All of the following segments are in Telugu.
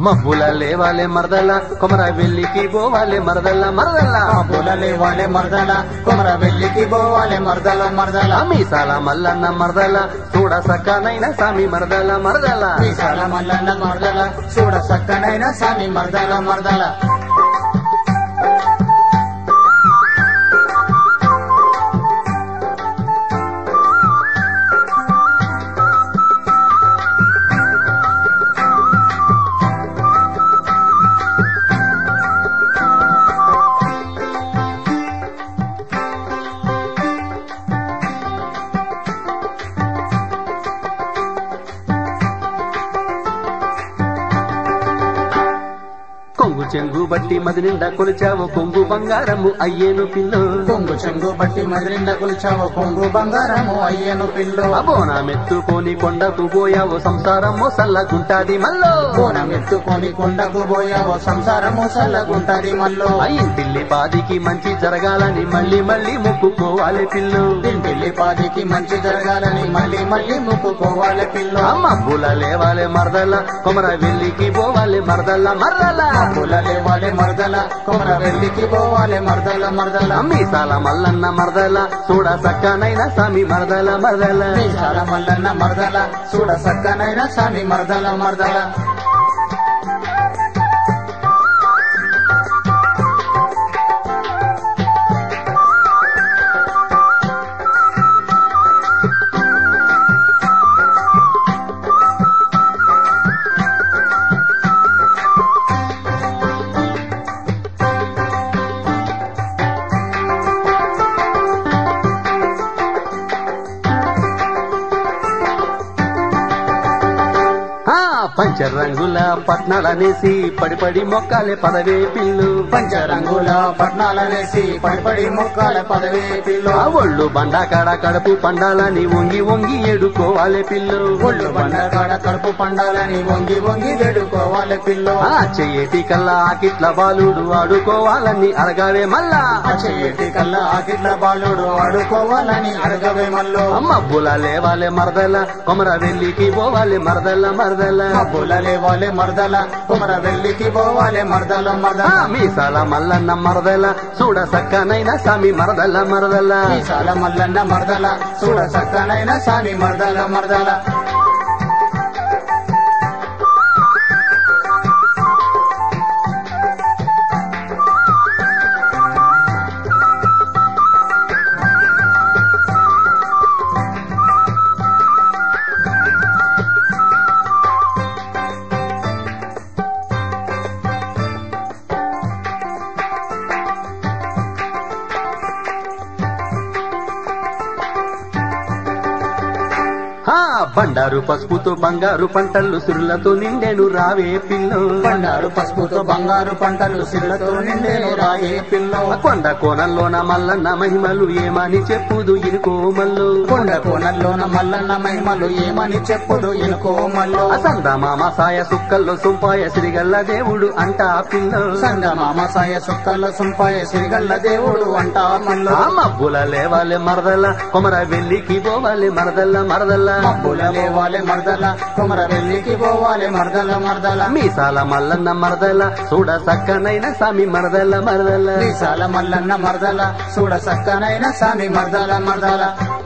మబ్బుల లేవాలే మరదల కొమర వెల్లికి పోవాలే మరదల్ల మరదల్ల మబ్బుల లేవాలే మరదల కొమర వెల్లికి పోవాలే మరదల మరదల మీసాల మల్లన్న మరదల చూడ సక్కనైన సామి మరదల మరదల మీసాల మల్లన్న మరదల చూడ సక్కనైన సామి మరదల మరదల కొంగు చెంగు బట్టి మది నిండా కొలిచావు కొంగు బంగారము అయ్యేను పిల్లు కొంగు చెంగు బట్టి మదిరిండ కొలిచావు కొంగు బంగారము అయ్యను పిల్లు బోనమెత్తుకొని కొండకు పోయావు సంసారము సల్లగుంటాది మల్లో బోనమెత్తుకొని కొండకు పోయావు సంసారము సల్లగుంటది మల్లో ఇంటిల్లి పాదికి మంచి జరగాలని మళ్ళీ మళ్ళీ మొక్కుకోవాలి పిల్లు ఇంటిల్లి పాదికి మంచి జరగాలని మళ్ళీ మళ్ళీ మొక్కుకోవాలి పిల్లు మబ్బుల లేవాలే మరదల కొమర వెల్లికి పోవాలి మరదల్ల మరదల మబ్బుల లేవాలే మరదల కొమర వెల్లికి పోవాలే మరదల మరదల మీసాల మల్లన్న మరదల చూడ సక్కనైన సామి మరదల మరదల మీసాల మల్లన్న మరదల చూడ సక్కనైన సామి మరదల మరదల పంచరంగుల పట్నాలనేసి పడిపడి మొక్కాలే పదవే పిల్లు పంచరంగుల పట్నాలనేసి పడిపడి మొక్కాల పదవే పిల్లు ఒళ్ళు బండాకాడ కడుపు పండాలని వంగి వంగి ఏడుకోవాలి పిల్లు ఒళ్ళు బండకాడ కడుపు పండాలని వంగి వంగి వేడుకోవాలి పిల్లు చెయ్యేటి కల్లా ఆకిట్ల బాలుడు ఆడుకోవాలని అడగావే మల్లా చెయ్యేటి కల్లా ఆకిట్ల బాలుడు ఆడుకోవాలని అడగవే మల్లో మబ్బుల లేవాలే మరదల కొమర వెల్లికి పోవాలి మరదల్ల మరదల మబ్బుల లేవాలే మరదల కొమర వెల్లికి పోవాలే మరదల మరదల మీసాల మల్లన్న మరదల చూడ సక్కనైన సామి మరదల మరదల మీసాల మల్లన్న మరదల చూడ సక్కనైన సామి మరదల మరదల బండారు పసుపుతో బంగారు పంటలు సిరులతో నిండెను రావే పిల్లు బండారు పసుపుతో బంగారు పంటలు సిరులతో నిండేను రాయే పిల్లు కొండ కోణంలోన మల్లన్న మహిమలు ఏమని చెప్పుదు ఇనుకో మల్లు కొండ కోణంలోన మల్లన్న మహిమలు ఏమని చెప్పుడు ఇనుకో మల్లు సందమామ సాయ సుక్కల్లో సుంపాయ సిరిగల్ల దేవుడు అంటా పిల్లు సంగమామ సాయ సుక్కల్ల సుంపాయ సిరిగల్ల దేవుడు అంటా మల్లు మబ్బుల లేవాలే మరదల కొమర వెల్లికి పోవాలి మరదల్ల మరదల్ల మబ్బుల లేవాలే మరదల కొమర వెల్లికి పోవాలే మరదల మరదల మీసాల మల్లన్న మరదల చూడ సక్కనైన సామి మరదల మరదల మీసాల మల్లన్న మరదల చూడ సక్కనైన సామి మరదల మరదల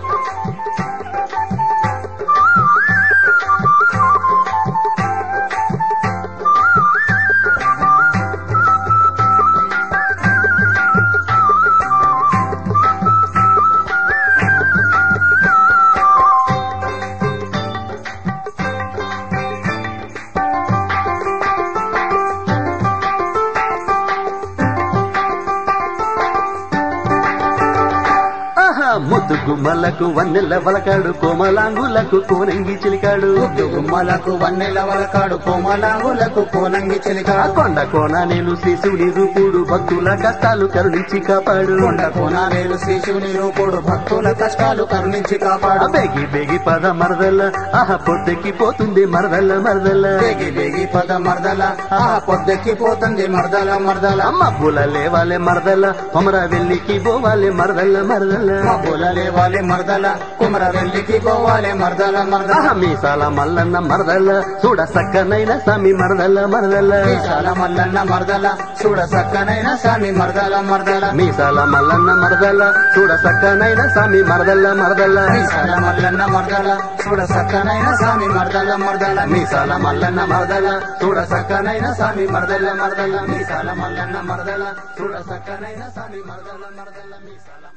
ముద్దు గుమ్మలకు వన్నెల వలకాడు కోమలాంగులకు కోనంగి చిలికాడు గుమ్మలకు వన్నెల వలకాడు కోమలాంగులకు కోనంగి చిలికాడు కొండ కోన నేను శిశుని రూపుడు భక్తుల కష్టాలు కరుణించి కాపాడు కొండ కోన నేను శిశుని రూపుడు భక్తుల కష్టాలు కరుణించి కాపాడు బేగి బేగి పద మరదల పొద్దెక్కి పోతుంది మరదల మరదల బేగి బేగి పద మరదల పొద్దెక్కి పోతుంది మరదల మరదల మబ్బుల లేవాలే మరదల కొమర వెల్లికి పోవాలి మరదల మరదల పూలలేవాలి మరదల కుమర వెల్లికి పోవాలి మరదల మరదల మీసాల మల్లన్న మరదల చూడ సక్కనైన సామి మరదల మరదల మీసాల మల్లన్న మరదల చూడ సక్కనైన సామి మరదల మరదల మీసాల మల్లన్న మరదల చూడ సక్కనైన సామి మరదల మరదల మీసాల మల్లన్న మరదల చూడ సక్కనైన సామి మరదల మరదల మీసాల మల్లన్న మరదల చూడ సక్కనైన సామి మరదల మరదల మీసాల మల్లన్న మరదల చూడ సక్కనైన సామి మరదల మరదల మీసాల